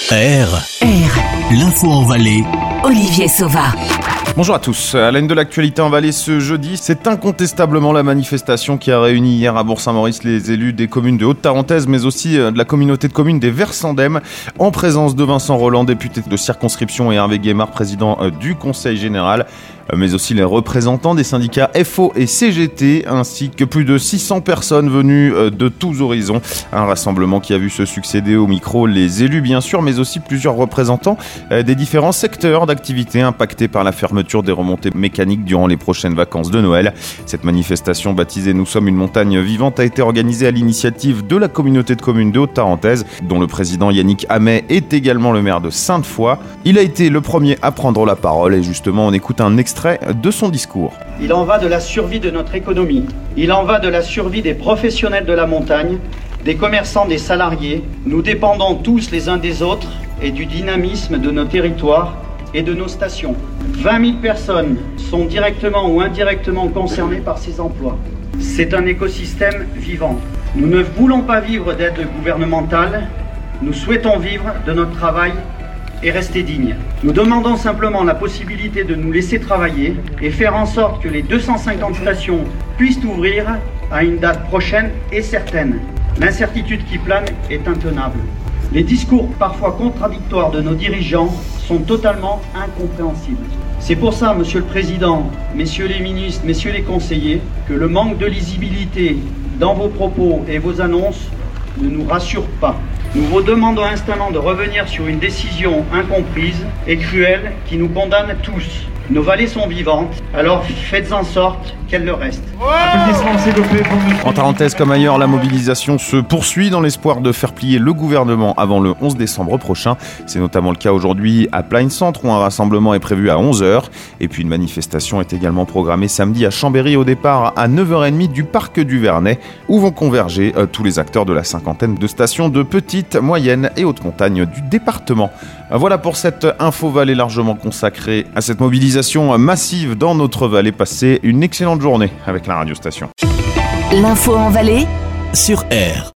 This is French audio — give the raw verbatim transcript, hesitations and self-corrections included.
R. R. L'info en Valais. Olivier Sauva. Bonjour à tous. À la une de l'actualité en Valais ce jeudi, c'est incontestablement la manifestation qui a réuni hier à Bourg-Saint-Maurice les élus des communes de Haute-Tarentaise, mais aussi de la communauté de communes des Versandem, en présence de Vincent Rolland, député de circonscription, et Hervé Guémard, président du Conseil général, mais aussi les représentants des syndicats F O et C G T, ainsi que plus de six cents personnes venues de tous horizons. Un rassemblement qui a vu se succéder au micro les élus bien sûr, mais aussi plusieurs représentants des différents secteurs d'activité impactés par la fermeture des remontées mécaniques durant les prochaines vacances de Noël. Cette manifestation baptisée « Nous sommes une montagne vivante » a été organisée à l'initiative de la communauté de communes de Haute-Tarentaise, dont le président Yannick Hamet est également le maire de Sainte-Foy. Il a été le premier à prendre la parole et justement on écoute un extrait de son discours. Il en va de la survie de notre économie. Il en va de la survie des professionnels de la montagne, des commerçants, des salariés. Nous dépendons tous les uns des autres et du dynamisme de nos territoires et de nos stations. vingt mille personnes sont directement ou indirectement concernées par ces emplois. C'est un écosystème vivant. Nous ne voulons pas vivre d'aide gouvernementale. Nous souhaitons vivre de notre travail et rester digne. Nous demandons simplement la possibilité de nous laisser travailler et faire en sorte que les deux cent cinquante stations puissent ouvrir à une date prochaine et certaine. L'incertitude qui plane est intenable. Les discours parfois contradictoires de nos dirigeants sont totalement incompréhensibles. C'est pour ça, Monsieur le Président, Messieurs les ministres, Messieurs les conseillers, que le manque de lisibilité dans vos propos et vos annonces ne nous rassure pas. Nous vous demandons instamment de revenir sur une décision incomprise et cruelle qui nous condamne tous. Nos vallées sont vivantes, alors faites en sorte qu'elles le restent. En Tarentaise comme ailleurs, la mobilisation se poursuit dans l'espoir de faire plier le gouvernement avant le onze décembre prochain. C'est notamment le cas aujourd'hui à Plagne Centre où un rassemblement est prévu à onze heures. Et puis une manifestation est également programmée samedi à Chambéry au départ à neuf heures trente du parc du Vernet où vont converger euh, tous les acteurs de la cinquantaine de stations de petite, moyenne et haute montagne du département. Voilà pour cette info Valais largement consacrée à cette mobilisation massive dans notre vallée. Passez une excellente journée avec la radio station. L'info en Valais sur R.